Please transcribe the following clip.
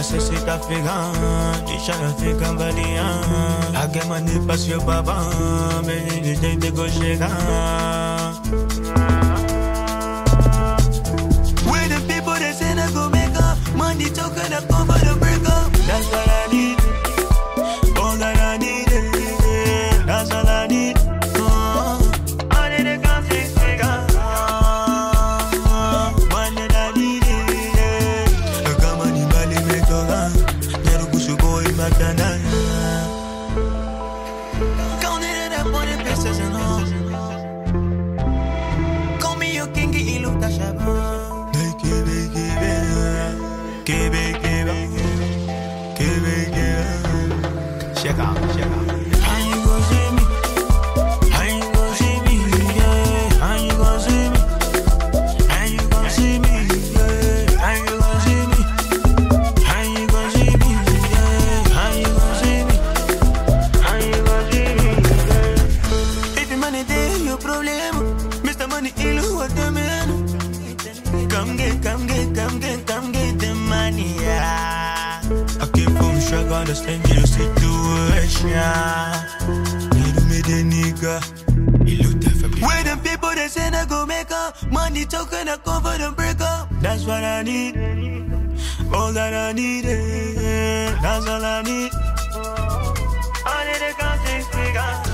necessita figan, deixa eu ficar balian. A guerra nem passou babá, me diz de go chegar. Where the people they say they go make up, money talking up over the break up. That's what I need, all that I need, that's all I need. I need a conflict figure, one that I need. I got money, money make a run. Never push a boy back down. Counting it up on the pieces and all. Call me your king, get you look at Shabba. Check out. How you gon' see me? How you gon' see me? Yeah. How you gon' see me? How you gon' see me? Yeah. How you gon' see me? How you gon' see me? Yeah. How you gon' see me? How you gon' see me? Yeah. If the money there, your problem. Mr. Money, ill what the man. Come get the money, yeah. I came from struggle, understand your situation. Need me the nigga. Where the people they say they go make up, money talking I come for the break up. That's what I need, all that I need, that's all I need. I need a conflict figure.